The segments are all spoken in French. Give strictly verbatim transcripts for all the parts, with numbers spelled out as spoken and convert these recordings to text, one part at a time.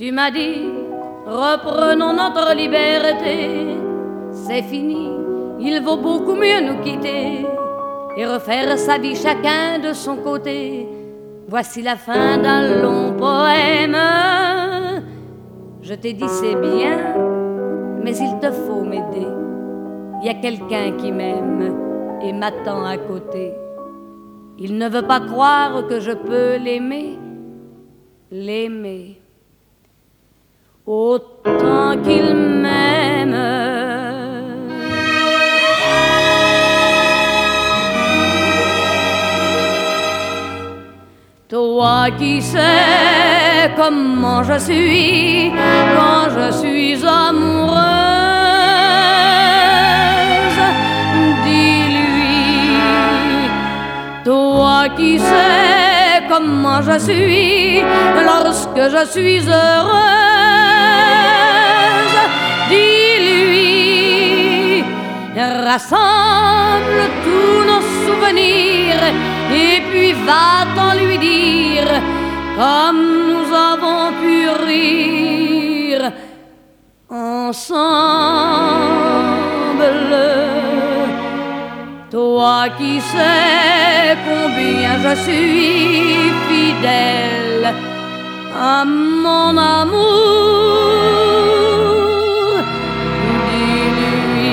Tu m'as dit, reprenons notre liberté. C'est fini, il vaut beaucoup mieux nous quitter et refaire sa vie chacun de son côté. Voici la fin d'un long poème. Je t'ai dit c'est bien, mais il te faut m'aider. Il y a quelqu'un qui m'aime et m'attend à côté. Il ne veut pas croire que je peux l'aimer, l'aimer autant qu'il m'aime. Toi qui sais comment je suis quand je suis amoureuse, dis-lui. Toi qui sais comment je suis lorsque je suis heureuse, dis-lui. Rassemble tous nos souvenirs et puis va-t'en lui dire comme nous avons pu rire ensemble. Toi qui sais combien je suis fidèle à mon amour, dis-lui.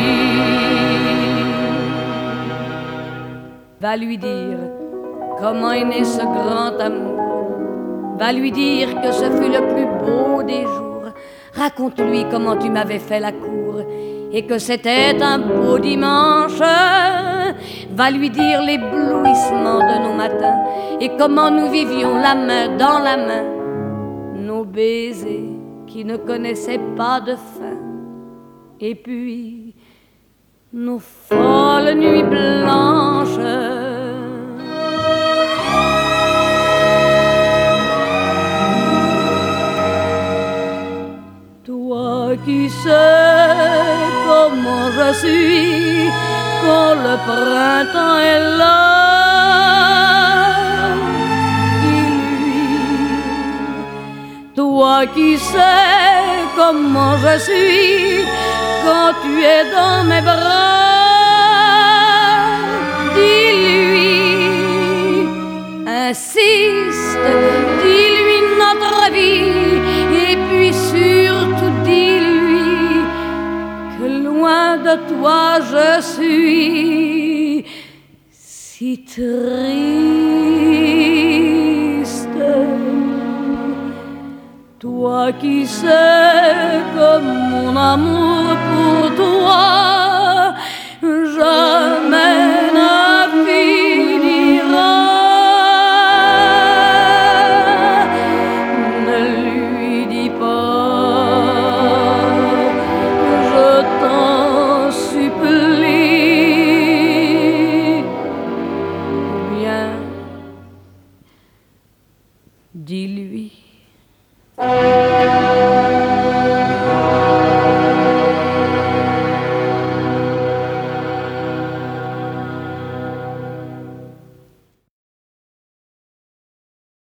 Va lui dire comment est né ce grand amour. Va lui dire que ce fut le plus beau des jours. Raconte-lui comment tu m'avais fait la cour et que c'était un beau dimanche. Va lui dire l'éblouissement de nos matins et comment nous vivions la main dans la main, nos baisers qui ne connaissaient pas de fin. Et puis nos folles nuits blanches. Toi qui sais comment je suis quand le printemps est là, dis-lui. Toi qui sais comment je suis quand tu es dans mes bras, dis-lui. Insiste, dis-lui notre vie et puis surtout dis-lui que loin de toi je suis si triste. Toi qui sais que mon amour pour toi jamais ne finira. Ne lui dis pas, je t'en supplie. Viens, dis-lui.